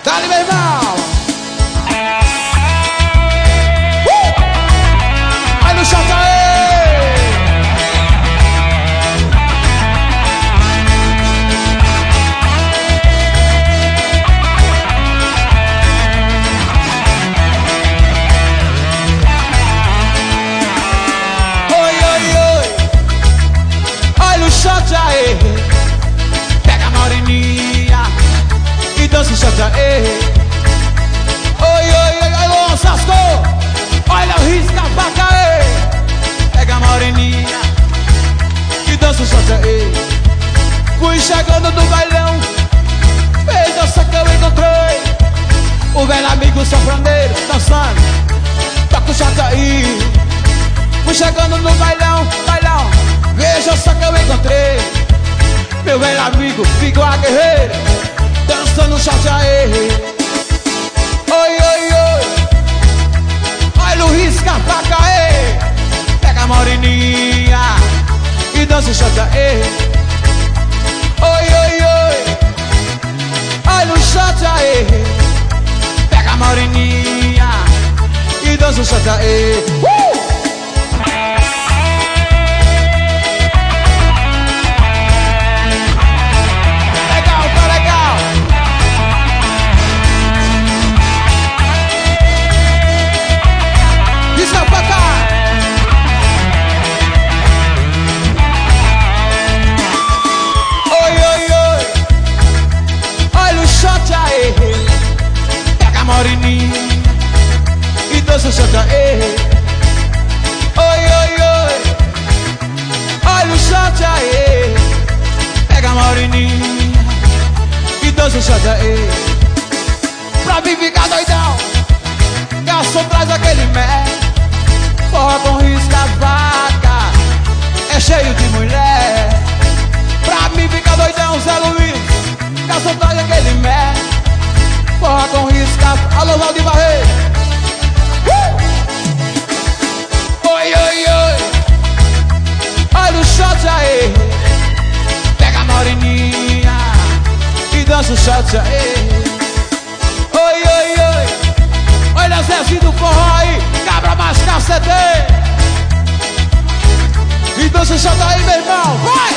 Dá-lhe, meu irmão. Aí no shot aí. Shot aí, pega a moreninha e dança o shot aí. Oi, oi, oi, oi, Sasco, olha o risco da vaca aí. Pega a moreninha e dança o shot aí. Fui chegando do bailão, fez essa que eu encontrei. O velho amigo sofraneiro dançando, toca o shot aí. Fui chegando no bailão, bailão, veja só que eu encontrei. Meu velho amigo, ficou a guerreira, dançando o shot aí. Oi, oi, oi, olha o risco a faca aí. Pega a moreninha e dança o shot aí. Oi, oi, oi, olha o shot aí. Pega a moreninha e dança o shot aí. Pega a moreninha e dança o shot aí. Oi, oi, oi, olha o shot aí. Pega a moreninha e dança o shot aí. Pra mim ficar doidão, garçom traz aquele mé. Forra com risca vaca, é cheio de mulher. Pra mim ficar doidão, Zé Luiz, garçom traz aquele mé. Forra com risca, alô Valdir Barreiro. Oi, oi, oi, olha o shot aí. Pega a moreninha e dança o shot aí. Oi, oi, oi, olha Zezinho do forró aí, cabra mais cacete. E dança o shot aí, meu irmão, vai!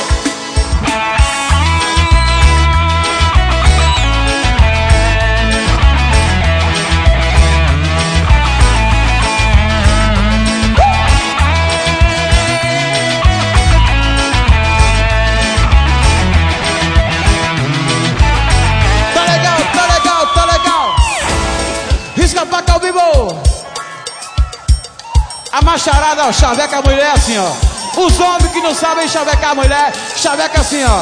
Risca-faca ao vivo. A macharada, ó, chaveca a mulher assim, ó. Os homens que não sabem chavecar a mulher, chaveca assim, ó.